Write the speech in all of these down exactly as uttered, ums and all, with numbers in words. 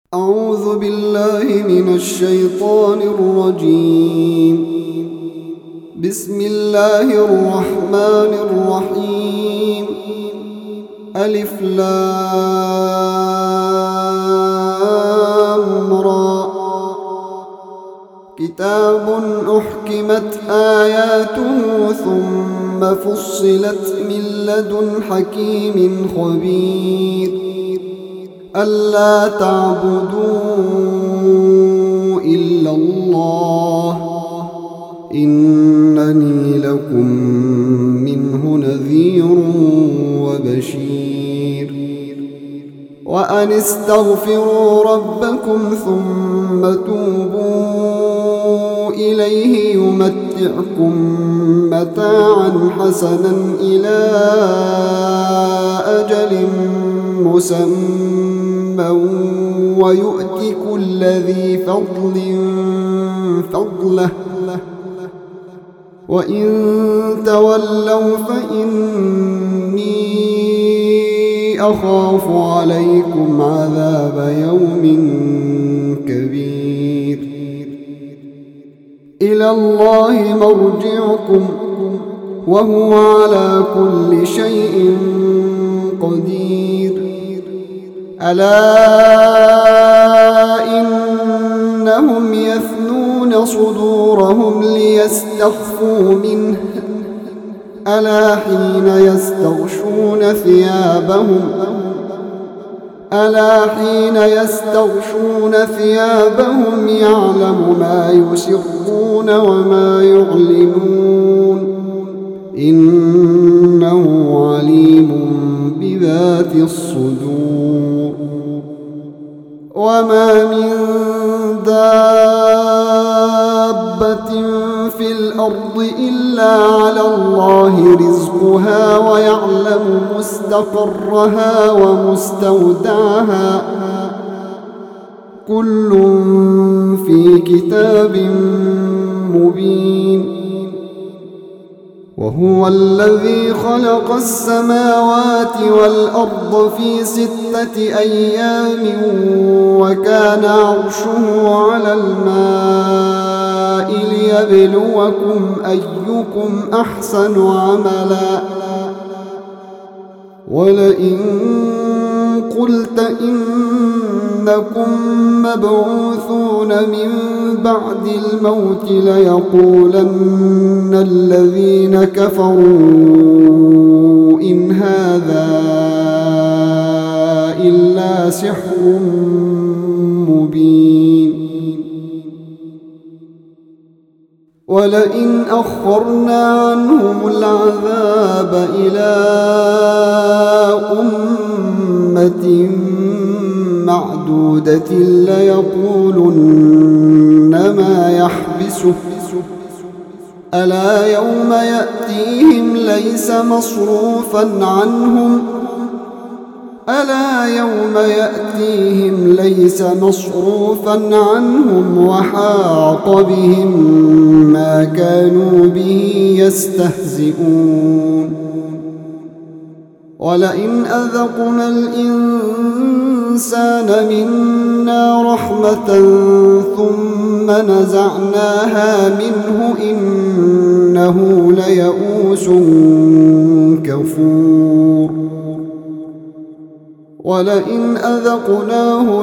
أعوذ بالله من الشيطان الرجيم. بسم الله الرحمن الرحيم. ألف لام را. كتاب أحكمت آياته ثم فصلت من لدن حكيم خبير. ألا تعبدوا إلا الله إنني لكم منه نذير وبشير. وأن استغفروا ربكم ثم توبوا إليه يمتعكم متاعا حسنا إلى أجل مسمى ويؤت كل ذي فضل فضله وإن تولوا فإني أخاف عليكم عذاب يوم كبير. إلى الله مرجعكم وهو على كل شيء قدير. ألا إنهم يثنون صدورهم ليستخفوا منه ألا حين يستغشون ثيابهم ألا حين يستغشون ثيابهم يعلم ما يسرون وما يعلنون إنه عليم بذات الصدور. وما من دابة في الأرض إلا على الله رزقها ويعلم مستقرها ومستودعها كل في كتاب مبين. وهو الذي خلق السماوات والأرض في ستة أيام وكان عرشه على الماء ليبلوكم أيكم أحسن عملا. ولئن قلت إنكم مبعوثون من بعد الموت ليقولن الذين كفروا إن هذا إلا سحر مبين. ولئن أخرنا عنهم العذاب إلى أمة معدودة ليقولن ما يحبسه ألا يوم يأتيهم ليس مصروفا عنهم ألا يوم يأتيهم ليس مصروفا عنهم وحاق بهم ما كانوا به يستهزئون. ولئن أذقنا الإنسان منا رحمة ثم نزعناها منه إنه ليئوس كفور. ولئن أذقناه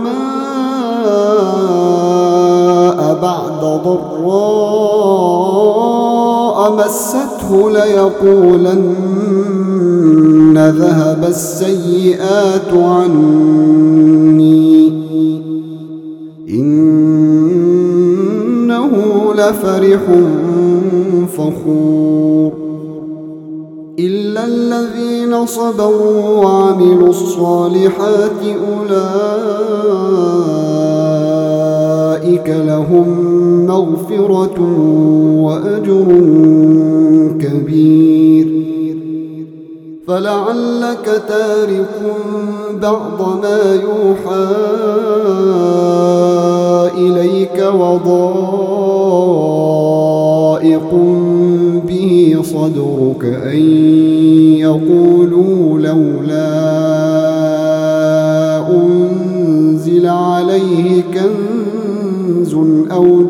نعماء بعد ضراء مسته ليقولن ذهب السيئات عني إنه لفرح فخور. إلا الذين صبروا وعملوا الصالحات أولئك لهم مغفرة وأجر كبير. فلعلك تارك بعض ما يوحى إليك وضائق به صدرك أن يقولوا لولا أنزل عليه كنز أو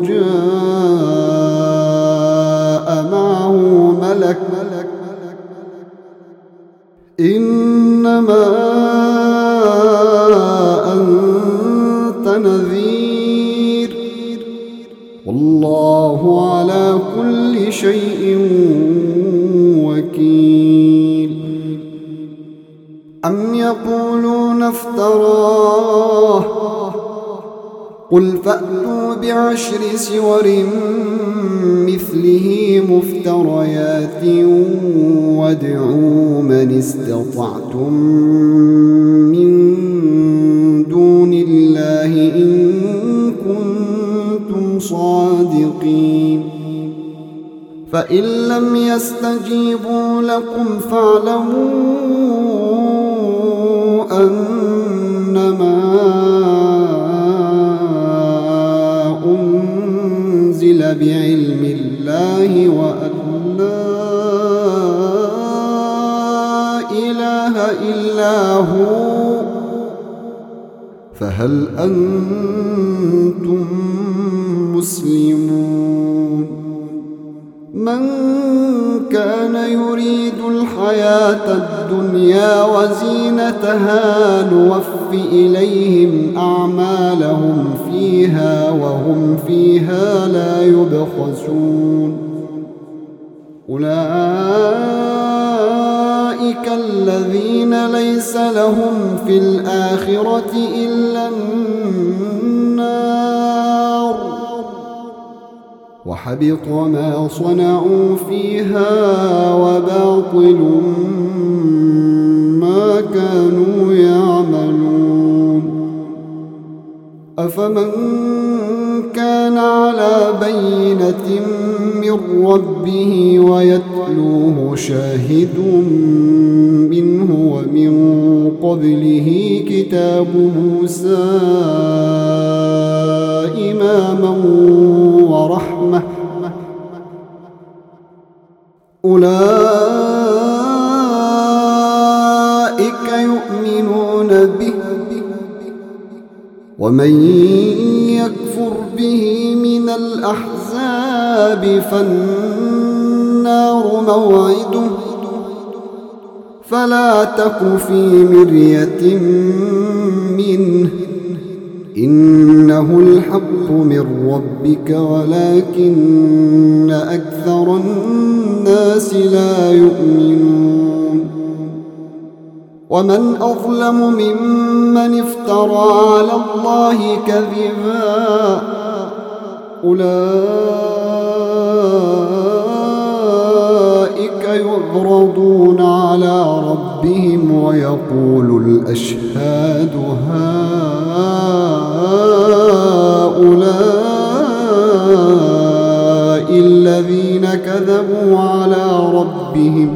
جاء معه ملك إنما أنت نذير والله على كل شيء وكيل. أم يقولون افتراه قل فأتوا بعشر سور مثله مفتريات وادعوا من استطعتم من دون الله إن كنتم صادقين. فإن لم يستجيبوا لكم فاعلموا أنما أنزل بعلم الله وأن لا إله إلا هو فهل أنتم مسلمون. من كان يريد الحياة الدنيا وزينتها نوف إليهم أعمالهم فيها وهم فيها لا يبخسون. أولئك الذين ليس لهم في الآخرة إلا النار وحبط ما صنعوا فيها وباطل ما كانوا يعملون. أفمن كان على بينة من ربه ويتلوه شاهد منه ومن قبله كتاب موسى إماما ورحمة أولئك يؤمنون به ومن يكفر به من الأحزاب فالنار موعده فلا تك في مرية منه إنه الحق من ربك ولكن أكثر الناس لا يؤمنون. ومن أظلم ممن افترى على الله كذبا أولئك يعرضون على ربهم ويقول الأشهاد هؤلاء الذين كذبوا على ربهم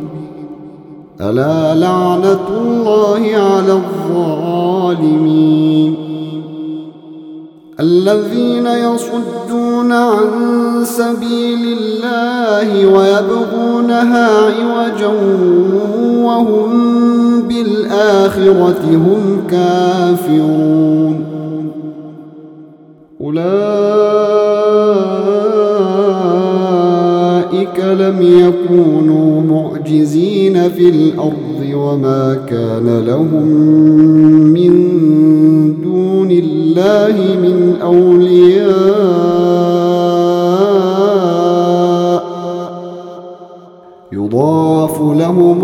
ألا لعنة الله على الظالمين. الذين يصدون عن سبيل الله ويبغونها عوجا وهم بالآخرة هم كافرون أولئك لم يكونوا معجزين في الأرض وما كان لهم من دون الله من أولياء يضاعف لهم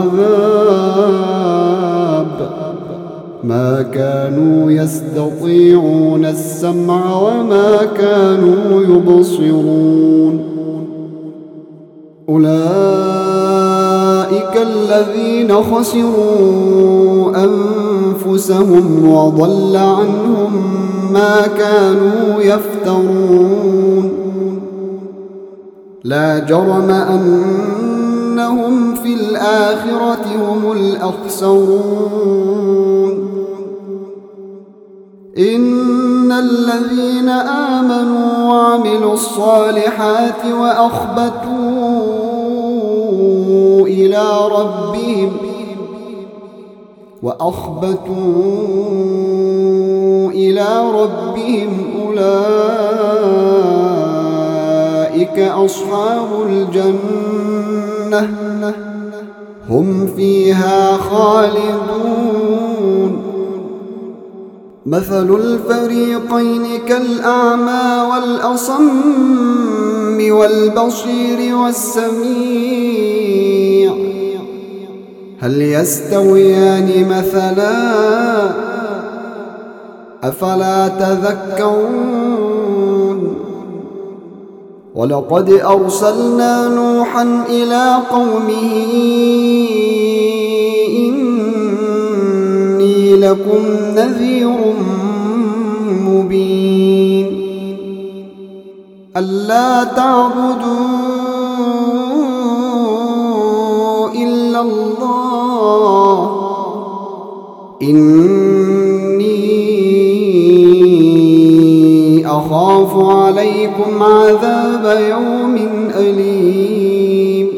العذاب ما كانوا يستطيعون السمع وما كانوا يبصرون. أولئك الذين خسروا أنفسهم وضل عنهم ما كانوا يفترون. لا جرم أنهم في الآخرة هم الأخسرون. إن الذين آمنوا وعملوا الصالحات وأخبتوا إلى ربهم وأخبتوا إلى ربهم أولئك أصحاب الجنة هم فيها خالدون. مثل الفريقين كالأعمى والأصم والبصير والسميع هل يستويان مثلا أفلا تذكرون. ولقد أرسلنا نوحا إلى قومه إني لكم نذير مبين ألا تعبدوا إلا الله إني أخاف عليكم عذاب يوم أليم.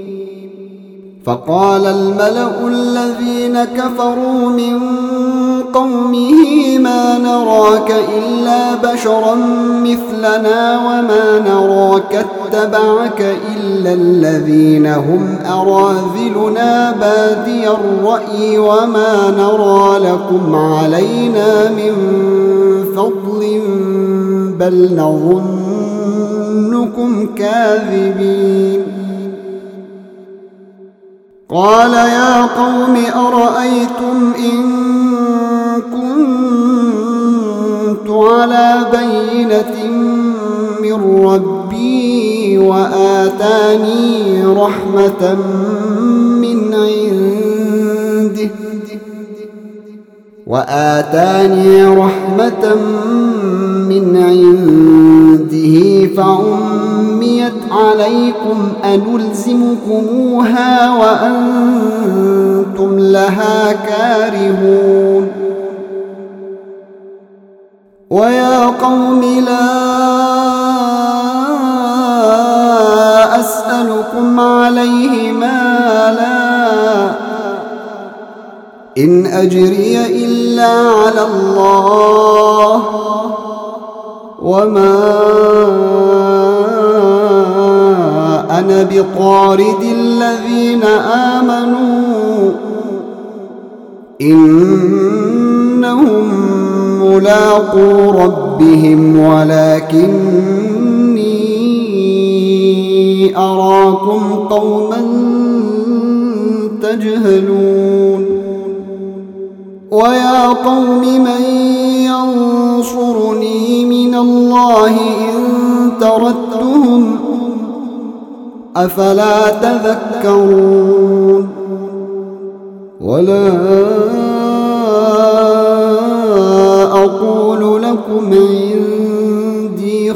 فقال الملأ الذين كفروا من قومه ما نراك إلا بشرا مثلنا وما نراك اتبعك إلا الذين هم أراذلنا بادي الرأي وما نرى لكم علينا من فضل بل نظنكم كاذبين. قال يا قوم أرأيتم إن كنت على بينة من ربي وآتاني رحمة من عنده وآتاني رحمة من عنده فعميت عليكم أنلزمكموها وأنتم لها كارهون. ويا قوم لا أسألكم عليه مالا إن أجري إلا على الله وما أنا بطارد الذين آمنوا إنهم ملاقو ربهم ولكني أراكم قوما تجهلون. ويا قوم من ينصرني من الله إن تردهم أفلا تذكرون. ولا أقول لكم عندي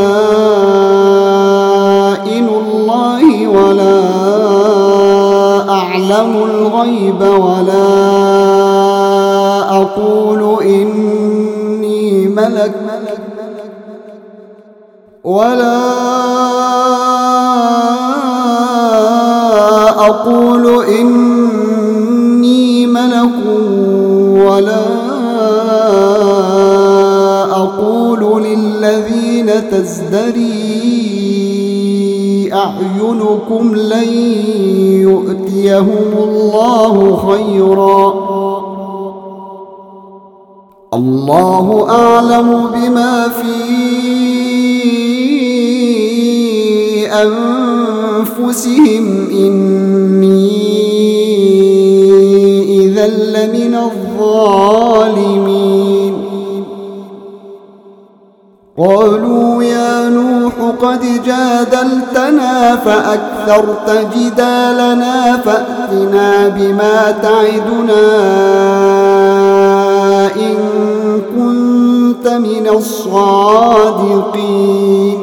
خزائن الله ولا أعلم الغيب ولا أقول إني ملك ولا أقول إني ملك ولا أقول للذين تزدري أعينكم لن يؤتيهم الله خيرا الله أعلم بما في أنفسهم إني إذا لمن الظالمين. قالوا يا نوح قد جادلتنا فأكثرت جدالنا فأتنا بما تعدنا إن كنت من الصادقين.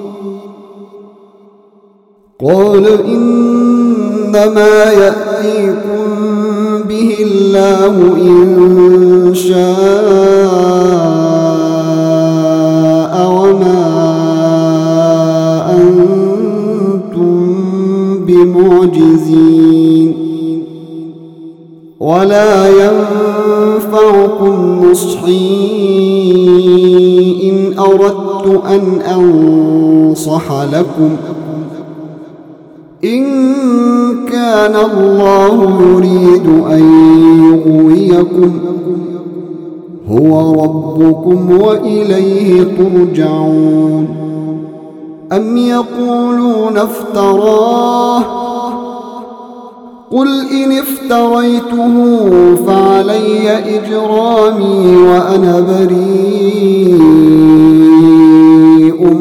قال إنما يأتيكم به الله إن شاء وما أنتم بمعجزين ولا ينفعكم نصحي إن أردت أن أنصح لكم إن كان الله يريد أن يغويكم هو ربكم وإليه ترجعون أم يقولون افتراه قل إن افتريته فعلي إجرامي وأنا بريء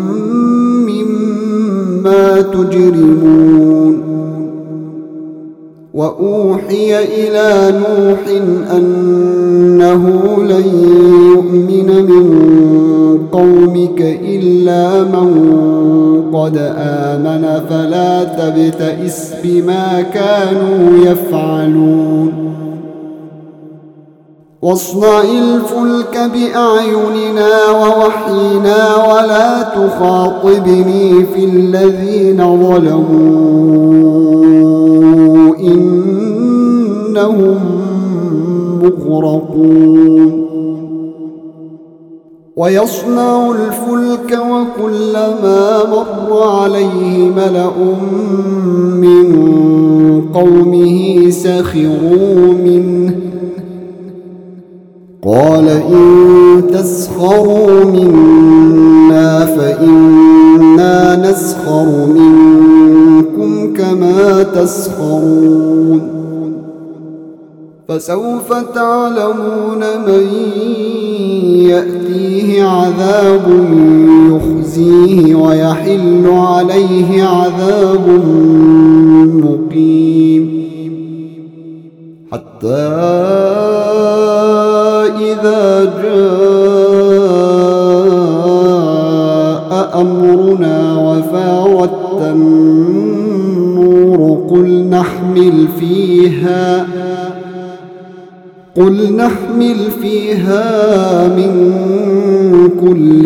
مما تجرمون وأوحي إلى نوح أنه لن يؤمن من قومك إلا من قد آمن فلا تبتئس بما كانوا يفعلون واصنع الفلك بأعيننا ووحينا ولا تخاطبني في الذين ظلموا إنهم مغرقون ويصنع الفلك وكلما مر عليه ملأ من قومه سخروا منه قال إن تسخروا منا فإنا نسخر منكم كما تسخرون فسوف تعلمون من يأتيه عذاب يخزيه ويحل عليه عذاب مقيم حتى إذا جاء أمرنا وفاردت النور قل نحمل فيها قل نحمل فيها من كل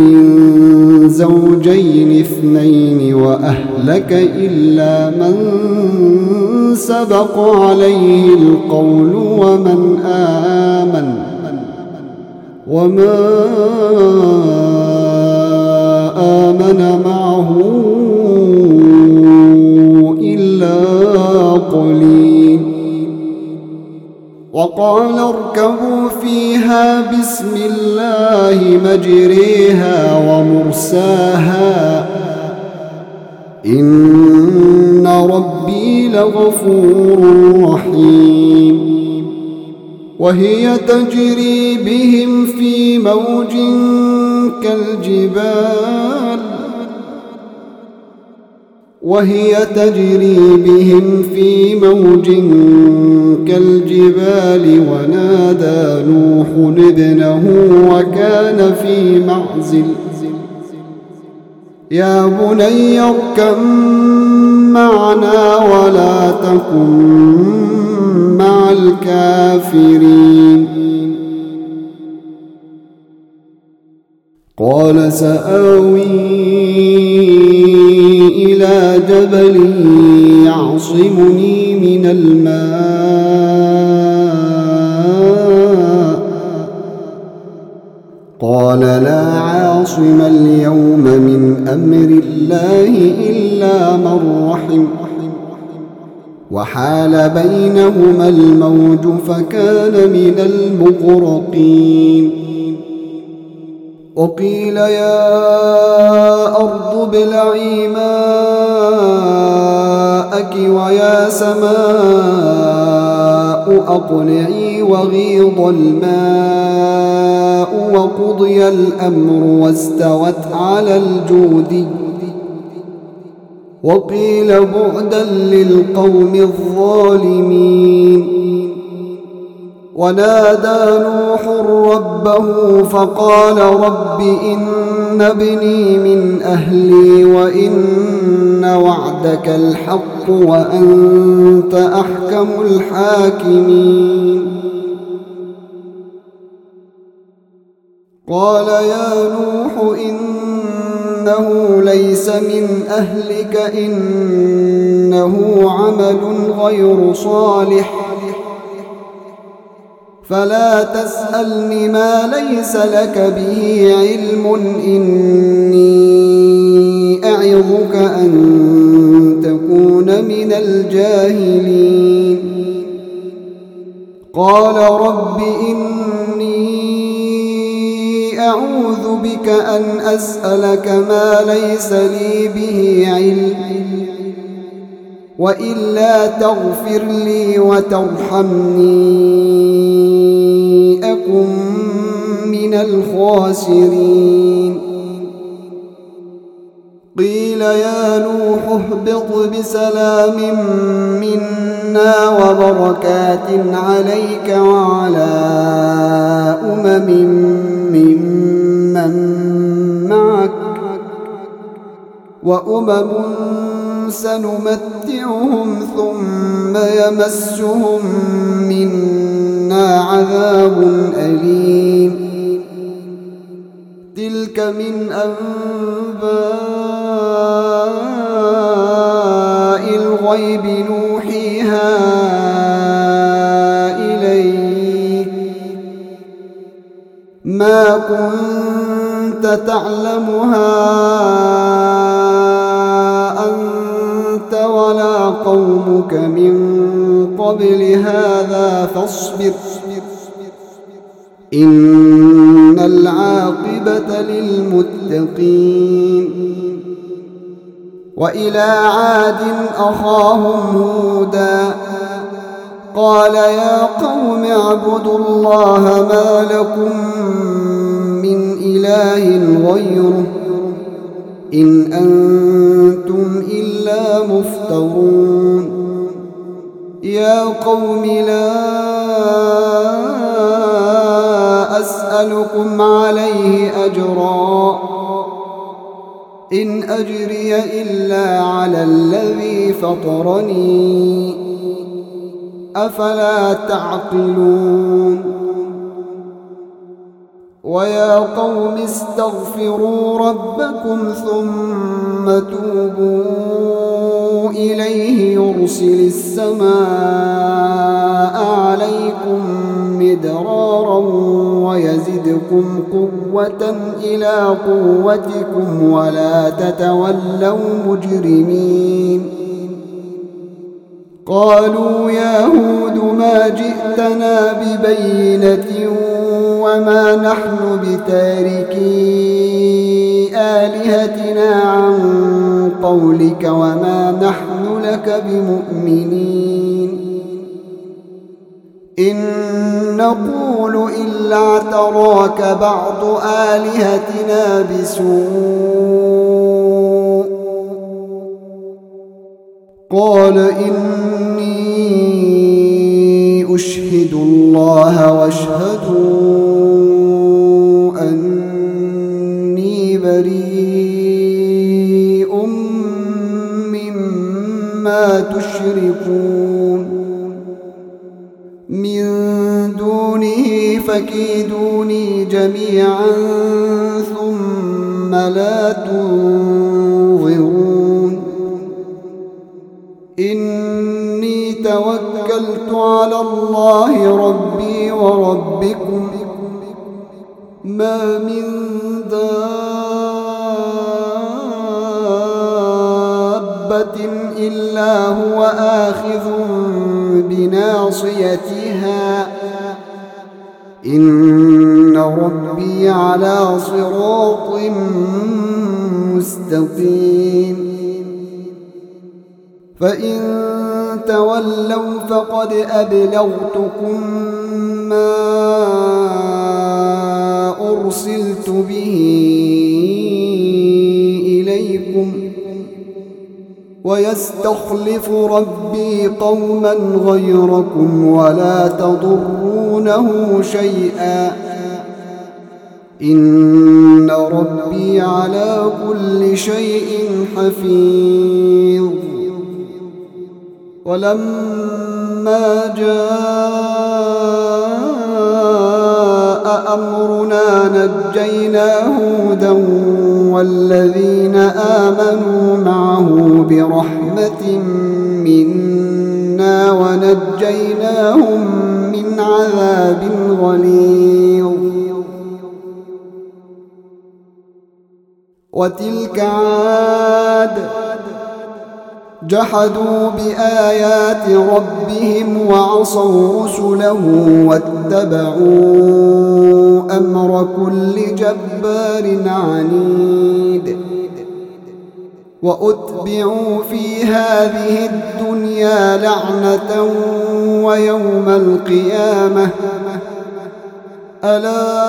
زوجين اثنين وأهلك إلا من سبق عليه القول ومن آمن وما آمن معه إلا قليل وقال اركبوا فيها بسم الله مجريها ومرساها إن ربي لغفور رحيم وهي تجري بهم في موج كالجبال وهي تجري بهم في موج كالجبال ونادى نوح ابنه وكان في معزل يا بني اركب معنا ولا تكن مع الكافرين قال سآوي إلى جبل يعصمني من الماء قال لا عاصم اليوم من أمر الله إلا من رحم وحال بينهما الموج فكان من المغرقين وقيل يا أرض ابلعي ماءك ويا سماء أقلعي وغيض الماء وقضي الأمر واستوت على الجود وقيل بعدا للقوم الظالمين ونادى نوح ربه فقال رب إن ابني من أهلي وإن وعدك الحق وأنت أحكم الحاكمين قال يا نوح إنه ليس من أهلك إنه عمل غير صالح فلا تسألني ما ليس لك به علم، إني أعظك أن تكون من الجاهلين. قال رب إني أعوذ بك أن أسألك ما ليس لي به علم، وإلا تغفر لي وترحمني أكن من الخاسرين. قيل يا نوح اهبط بسلام منا وبركات عليك وعلى أمم ممن معك، وأمم سنمتعهم ثم يمسهم منا عذاب أليم. تلك من أنباء الغيب نوحيها إليك، ما كنت تعلمها أنت ولا قومك من قبل هذا فاصبر، إن العاقبة للمتقين. وإلى عاد أخاهم هودا قال يا قوم اعبدوا الله ما لكم من إله غيره إن أنتم إلا مفترون. يا قوم لا أسألكم عليه أجرا، إن أجري إلا على الذي فطرني، أفلا تعقلون. ويا قوم استغفروا ربكم ثم توبوا إليه يرسل السماء عليكم مدرارا ويزدكم قوة إلى قوتكم ولا تتولوا مجرمين. قالوا يا هود ما جئتنا ببينة وما نحن بتاركي آلهتنا عن قولك وما نحن لك بمؤمنين، إن نقول إلا اعتراك بعض آلهتنا بسوء. قال إني أشهد الله واشهدوا أني بريء مما تشركون من دونه فكيدوني جميعا ثم لا تنظرون. إني توكلت على الله ربي وربكم ما من دابة إلا هو آخذ بناصيتها إن ربي على صراط مستقيم. فإن تولوا فقد أبلغتكم ما أرسلت به إليكم ويستخلف ربي قوما غيركم ولا تضرونه شيئا إن ربي على كل شيء حفيظ. ولما جاء أمرنا نجينا هودا والذين آمنوا معه برحمة منا ونجيناهم من عذاب غليظ. وتلك عاد جحدوا بآيات ربهم وعصوا رسله واتبعوا أمر كل جبار عنيد. وأتبعوا في هذه الدنيا لعنة ويوم القيامة ألا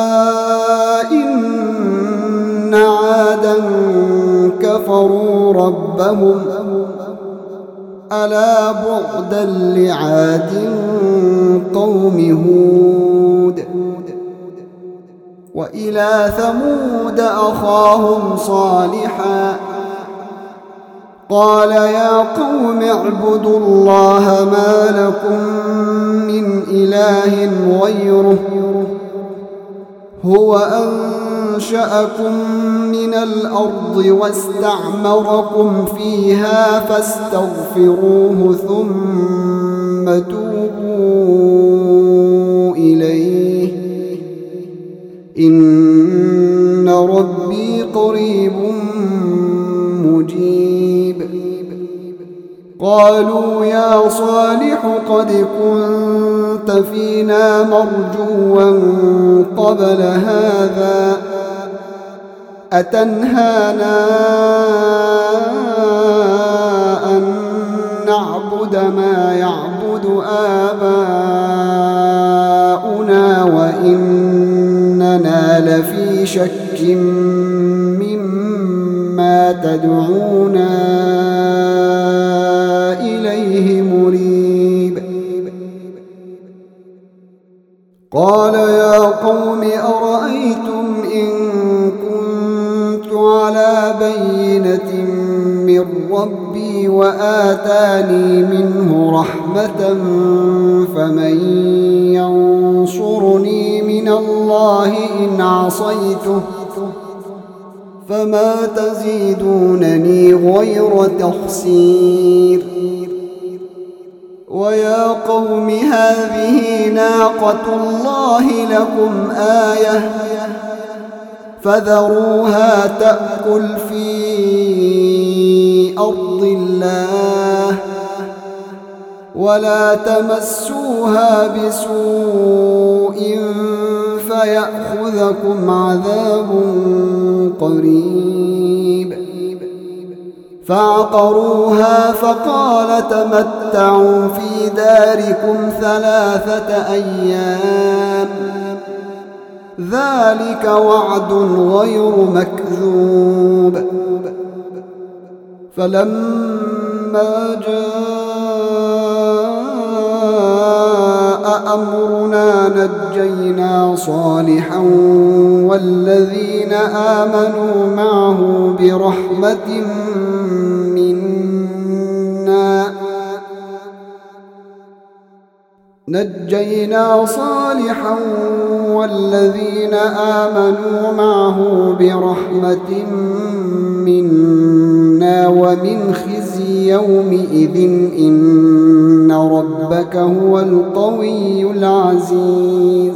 إن عادا كفروا ربهم ألا بعدا لعاد قوم هود. وإلى ثمود أخاهم صالحا قال يا قوم اعبدوا الله ما لكم من إله غيره هو أنشأكم من الأرض واستعمركم فيها فاستغفروه ثم توبوا إليه إن ربي قريب مجيب. قالوا يا صالح قد كنت فينا مرجوا قبل هذا أتنهانا أن نعبد ما يعبد آباؤنا وإننا لفي شك مما تدعونا إليه مريب. قال يا قوم أرأيتم إن كنت على بينة من ربي وآتاني منه رحمة فمن ينصرني من الله إن عصيته فما تزيدونني غير تخسير. ويا قوم هذه ناقة الله لكم آية فذروها تأكل في أرض الله ولا تمسوها بسوء فيأخذكم عذاب قريب. فعقروها فقال تمتعوا في داركم ثلاثة أيام ذلك وعد غير مكذوب. فلما جاء أمرنا نجينا صالحا والذين آمنوا معه برحمة منا نجينا صالحا والذين آمنوا معه برحمة منا ومن خزي يومئذ إن ربك هو القوي العزيز.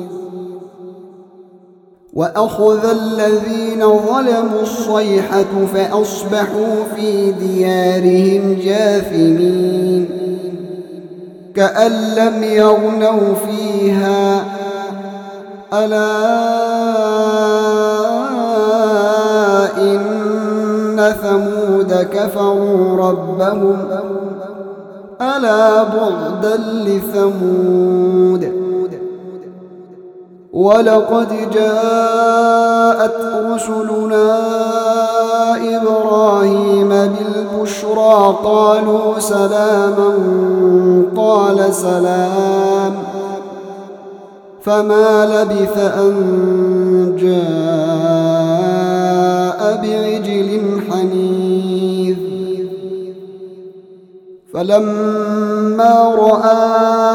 وأخذ الذين ظلموا الصيحة فأصبحوا في ديارهم جاثمين كأن لم يغنوا فيها ألا إن ثمود كفروا ربهم ألا بعدا لثمود. ولقد جاءت رسلنا إبراهيم بالبشرى قالوا سلاما قال سلام فما لبث أن جاء بعجل حنيذ. فلما رأى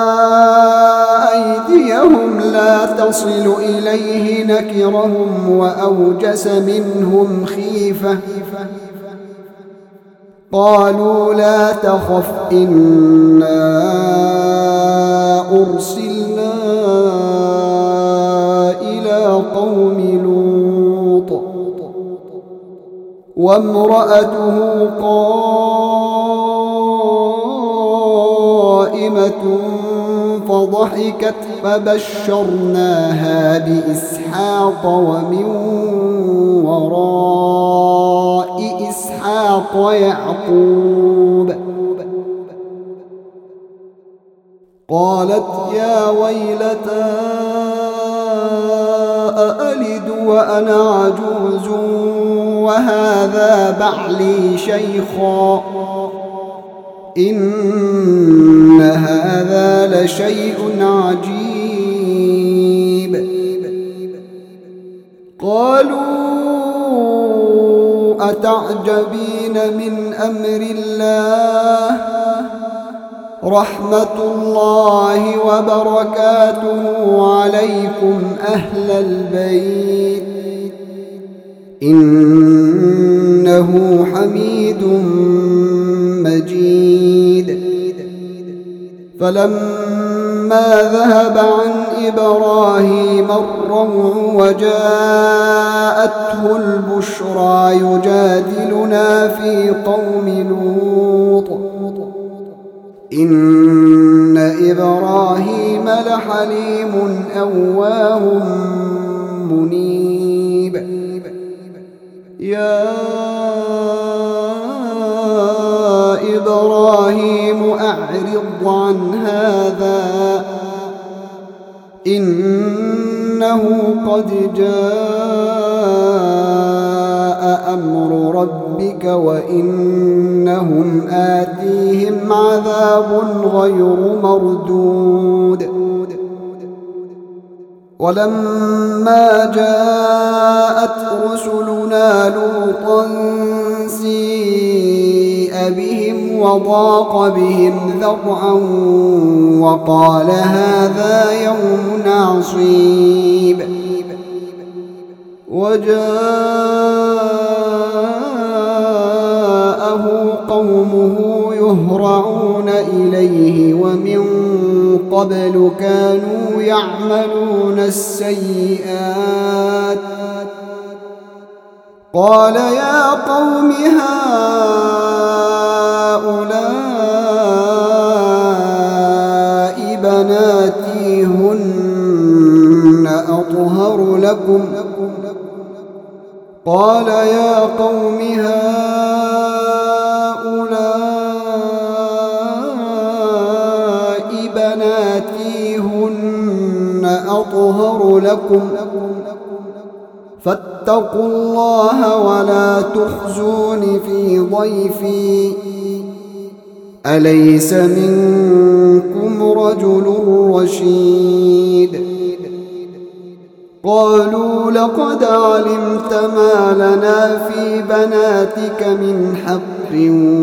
أيديهم لا تصل إليه نكرهم وأوجس منهم خيفة قالوا لا تخف إنا أرسلنا إلى قوم لوط وامرأته قائمة فضحكت فبشرناها بإسحاق ومن وراء إسحاق يعقوب قالت يا ويلتى أألد وأنا عجوز وهذا بعلي شيخا إن هذا لشيء عجيب قالوا أتعجبين من أمر الله رحمة الله وبركاته عليكم أهل البيت إنه حميد مجيد فلما ذهب عن إبراهيم الروع وجاءته البشرى يجادلنا في قوم لوط إن إبراهيم لحليم أواه منيب يا إبراهيم أعرض عن هذا إنه قد جاء أمر ربك وإنهم آتيهم عذاب غير مردود ولما جاءت رسلنا لوطا سيء بهم وضاق بهم ذرعا وقال هذا يوم عصيب وجاءه قومه يهرعون إليه ومن قبل كانوا يعملون السيئات قال يا قوم هؤلاء بناتي هن أطهر لكم قال يا قوم هؤلاء بناتي هن أطهر لكم فاتقوا الله ولا تخزون في ضيفي أليس منكم رجل رشيد قالوا لقد علمت ما لنا في بناتك من حق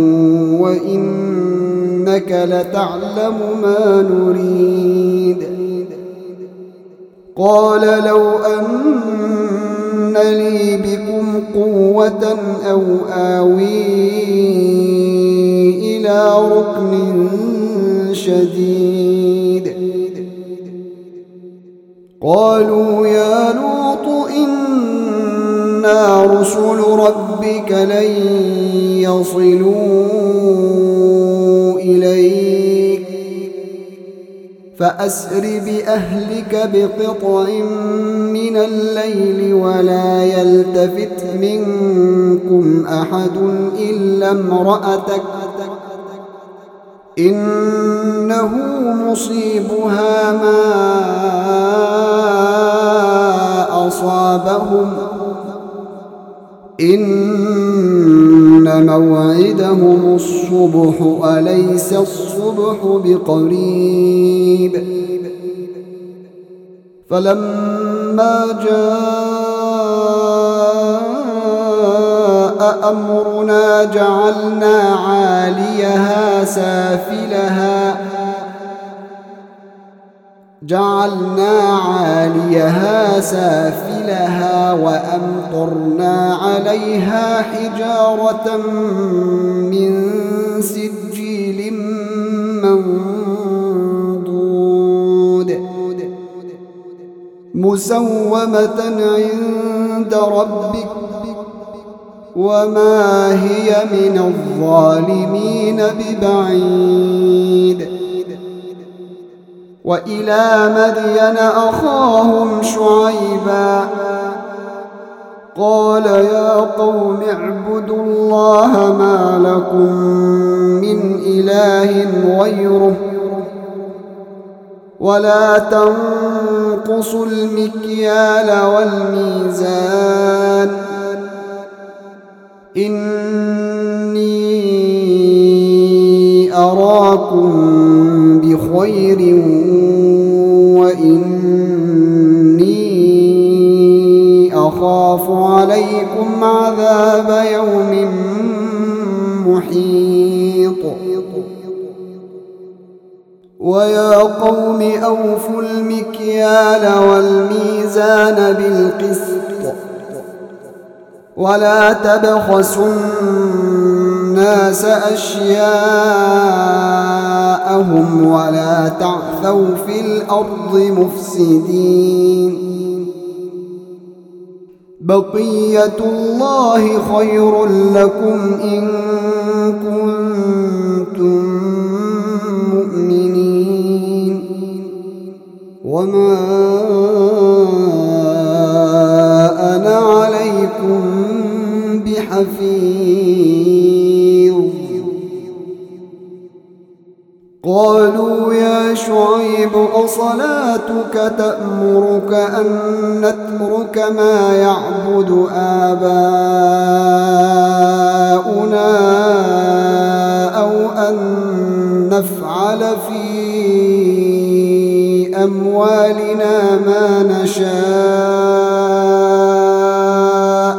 وإنك لتعلم ما نريد قال لو أن لي بكم قوة أو آوي إلى ركن شديد قالوا يا لوط إنا رسل ربك لن يصلوا إليك فأسر بأهلك بقطع من الليل ولا يلتفت منكم أحد إلا امرأتك إنه مصيبها ما أصابهم إن موعدهم الصبح أليس الصبح بقريب فلما جاء أمرنا جعلنا عاليها سافلها جعلنا عاليها سافلها وأمطرنا عليها حجارة من سجيل منضود مسومة عند ربك وما هي من الظالمين ببعيد. وإلى مدين أخاهم شعيبا قال يا قوم اعبدوا الله ما لكم من إله غيره ولا تنقصوا المكيال والميزان إني أراكم بخير وإني أخاف عليكم عذاب يوم محيط. ويا قوم أوفوا المكيال والميزان بالقسط ولا تبخسوا الناس أشياءهم ولا تعثوا في الأرض مفسدين. بقية الله خير لكم إن كنتم مؤمنين وما أنا عليكم بحفيظ. قالوا يا شعيب أصلاتك تأمرك أن نترك ما يعبد آباؤنا أو أن نفعل في أموالنا ما نشاء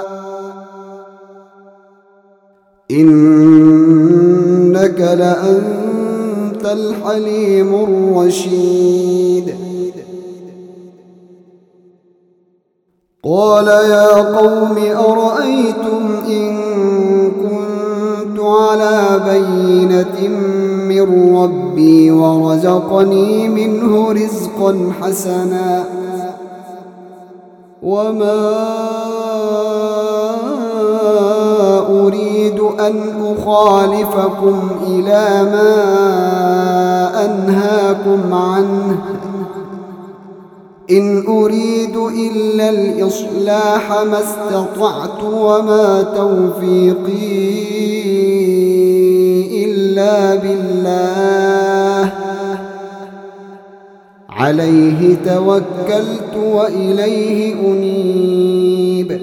إنك لأنت الحليم الرشيد. قال يا قوم أرأيتم إن كنت على بينة من ربي ورزقني منه رزقا حسنا وما أريد أن أخالفكم إلى ما أنهاكم عنه إن أريد إلا الإصلاح ما استطعت وما توفيقي إلا بالله عليه توكلت وإليه أنيب.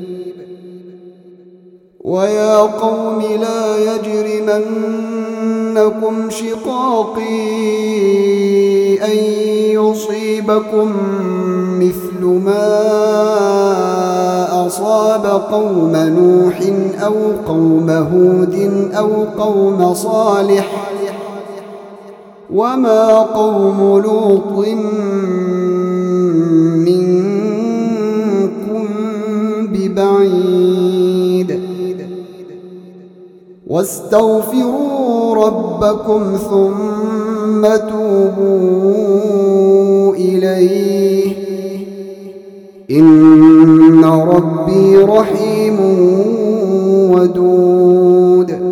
ويا قوم لا يجرمنكم شقاقي أن يصيبكم مثل ما أصاب قوم نوح أو قوم هود أو قوم صالح وما قوم لوط منكم ببعيد. واستغفروا ربكم ثم توبوا إليه إن ربي رحيم ودود.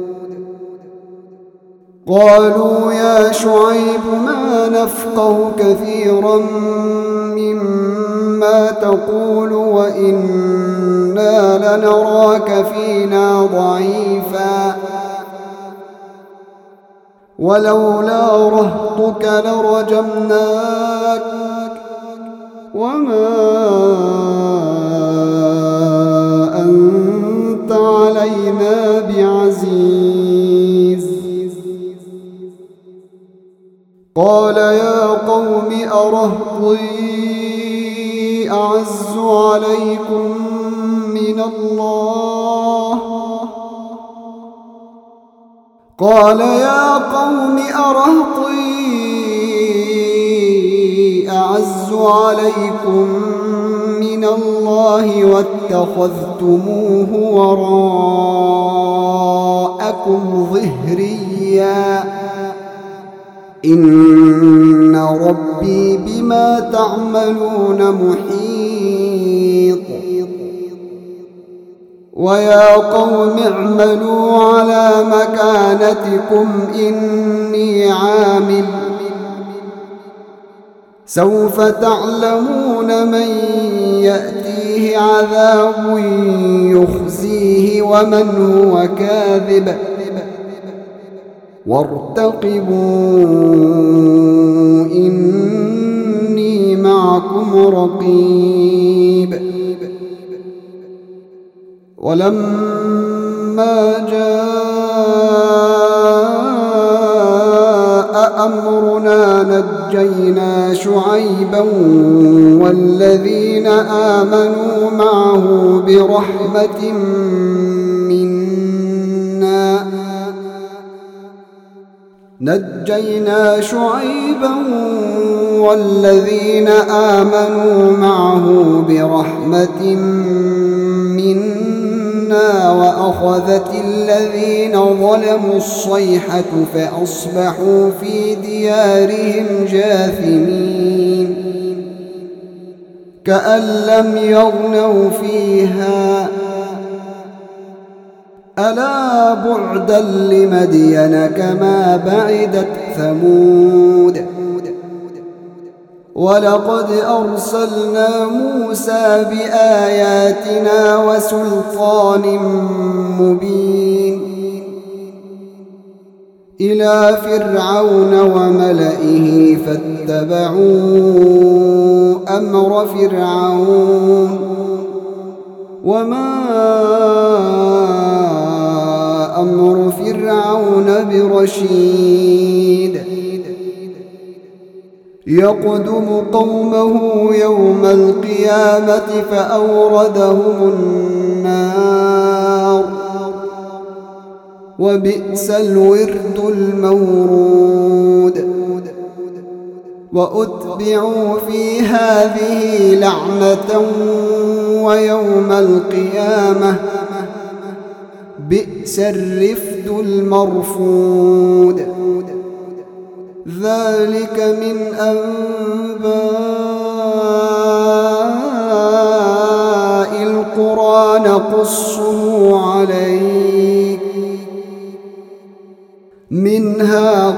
قالوا يا شعيب ما نفقه كثيرا مما تقول وإنا لنراك فينا ضعيفا ولولا رهطك لرجمناك وما أنت علينا بعزيز. قال يا قوم أرهطي أعز عليكم من الله قال يا قوم أرهطي أعز عليكم من الله واتخذتموه وراءكم ظهريا إن ربي بما تعملون محيط. ويا قوم اعملوا على مكانتكم إني عامل سوف تعلمون من يأتيه عذاب يخزيه ومن هو كاذب وارتقبوا إني معكم رقيب. ولما جاء أمرنا نجينا شعيبا والذين آمنوا معه برحمة منا نجينا شعيبا والذين آمنوا معه برحمة منا وأخذت الذين ظلموا الصيحة فأصبحوا في ديارهم جاثمين كأن لم يغنوا فيها ألا بعدا لمدين كما بعدت ثمود. ولقد أرسلنا موسى بآياتنا وسلطان مبين إلى فرعون وملئه فاتبعوا أمر فرعون وما أمر فرعون برشيد يقدم قومه يوم القيامة فأوردهم النار وبئس الورد المورود. وأتبعوا في هذه لعنة ويوم القيامة بئس الرفد المرفود. ذلك من أنباء القرى نقصه عليك منها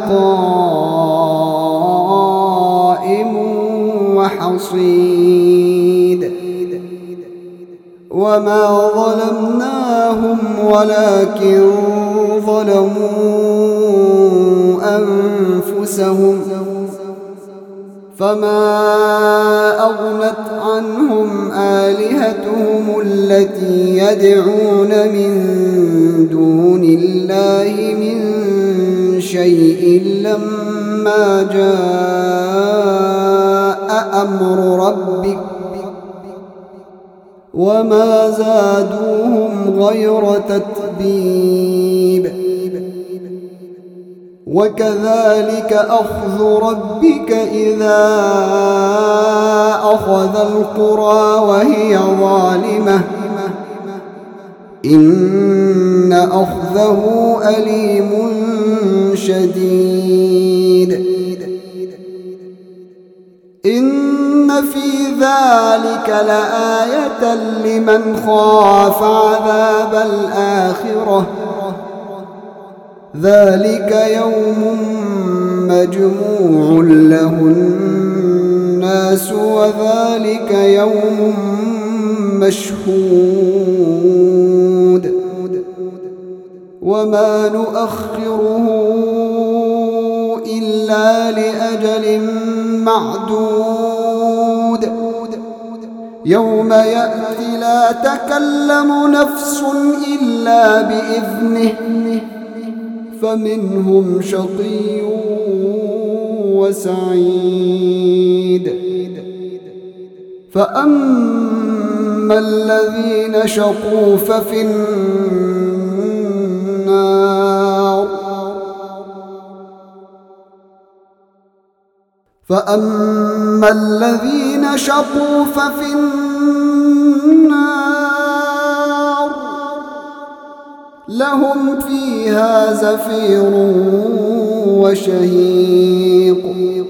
قائم وحصيد. وما ظلمناهم ولكن ظلموا أنفسهم فما أغنت عنهم آلهتهم التي يدعون من دون الله من شيء لما جاء أمر ربك وما زادوهم غير تتبيب. وكذلك أخذ ربك إذا أخذ القرى وهي ظالمة إن أخذه أليم شديد. إن في ذلك لآية لمن خاف عذاب الآخرة ذلك يوم مجموع له الناس وذلك يوم مشهود وما نؤخره إلا لأجل معدود يوم يأتي لا تكلم نفس إلا بإذنه فمنهم شقي وسعيد. فأما الذين شقوا ففي النار فأما الذين شقوا ففي النار لهم فيها زفير وشهيق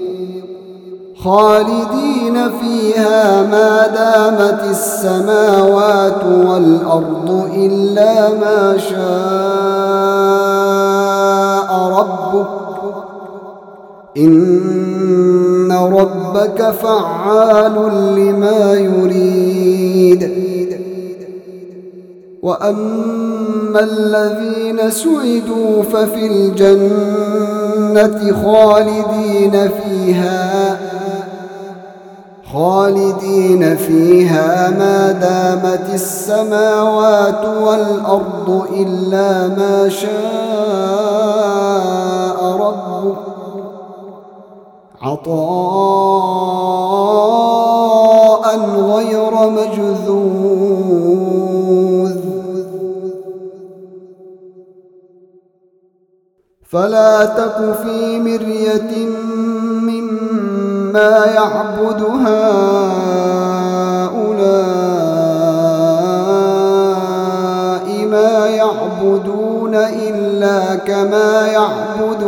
خالدين فيها ما دامت السماوات والأرض إلا ما شاء ربك إن ربك فعال لما يريد. وأما الذين سعدوا ففي الجنة خالدين فيها خالدين فيها ما دامت السماوات والأرض إلا ما شاء ربك عطاء غير مجذوذ. فلا تك في مرية مما يعبد هؤلاء ما يعبدون إلا كما يعبد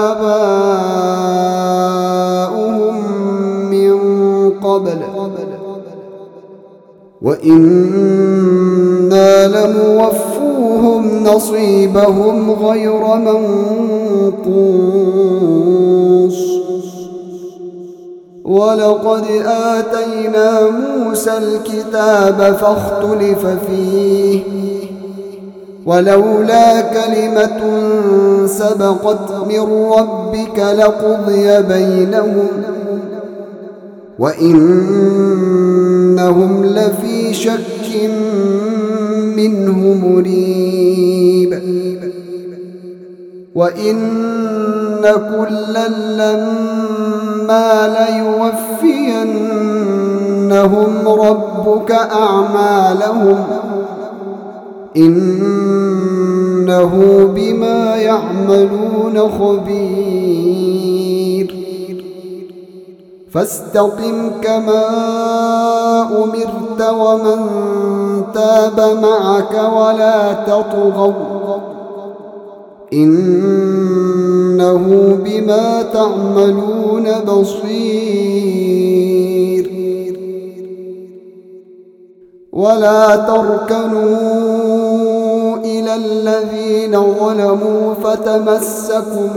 آباؤهم من قبل وإنا لموفوهم نصيبهم غير منقوص. ولقد آتينا موسى الكتاب فاختلف فيه ولولا كلمة سبقت من ربك لقضي بينهم وإنهم لفي شك منه مريب. وإن كلا لما ليوفينهم ربك أعمالهم إنه بما يعملون خبير. فاستقم كما أمرت ومن تاب معك ولا تطغوا إنه بما تعملون بصير. ولا تركنوا إلى الذين ظلموا فتمسكم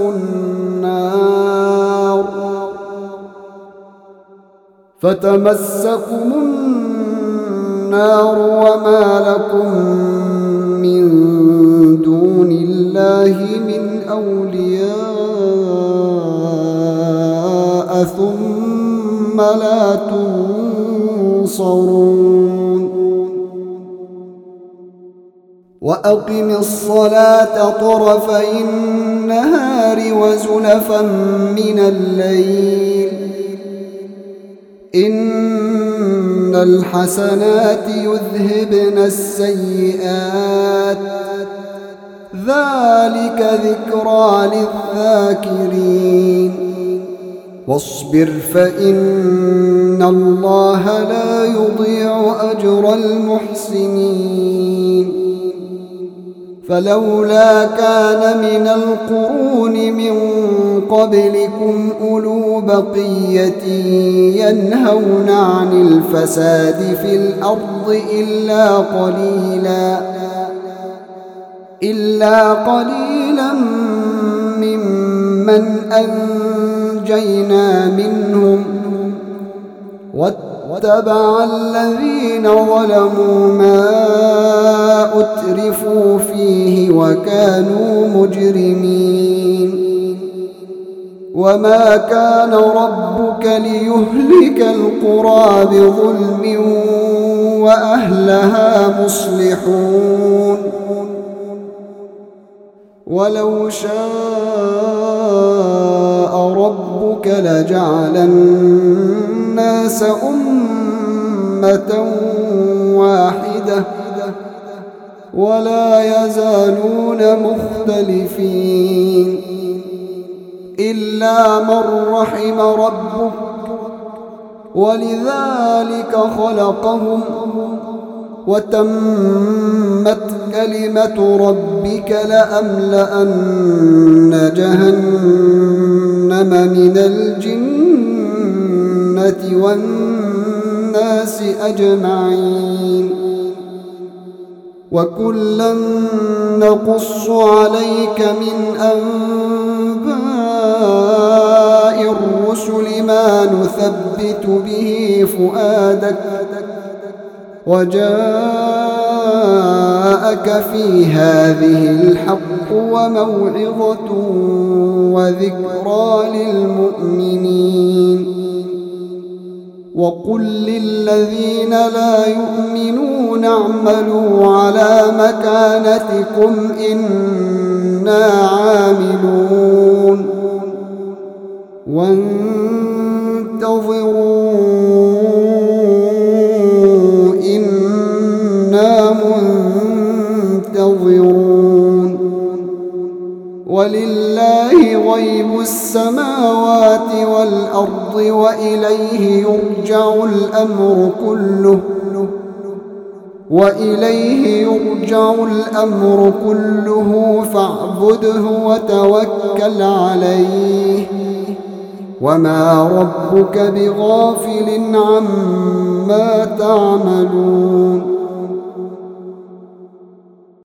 النار فتمسكم النار وما لكم من دون الله من أولياء ثم لا تنصرون. وأقم الصلاة طرفي النهار وزلفا من الليل إن الحسنات يذهبن السيئات ذلك ذكرى للذاكرين. واصبر فإن الله لا يضيع أجر المحسنين. فلولا كان من القرون من قبلكم أولو بقية ينهون عن الفساد في الأرض إلا قليلا إلا قليلا ممن أنجينا منهم واتبع الذين ظلموا ما أترفوا فيه وكانوا مجرمين. وما كان ربك ليهلك القرى بظلم وأهلها مصلحون. ولو شاء ربك لجعل الناس أمة واحدة ولا يزالون مختلفين إلا من رحم ربك ولذلك خلقهم وتمت كلمة ربك لأملأن جهنم من الجنة والناس أجمعين وكلا نقص عليك من أنباء الرسل ما نثبت به فؤادك وجاءك في هذه الحق وموعظة وذكرى للمؤمنين وقل للذين لا يؤمنون اعملوا على مكانتكم إنا عاملون وانتظروا إنا منتظرون ولله غيب السماوات والأرض وإليه يرجع الأمر كله وإليه يرجع الأمر كله فاعبده وتوكل عليه وما ربك بغافل عما تعملون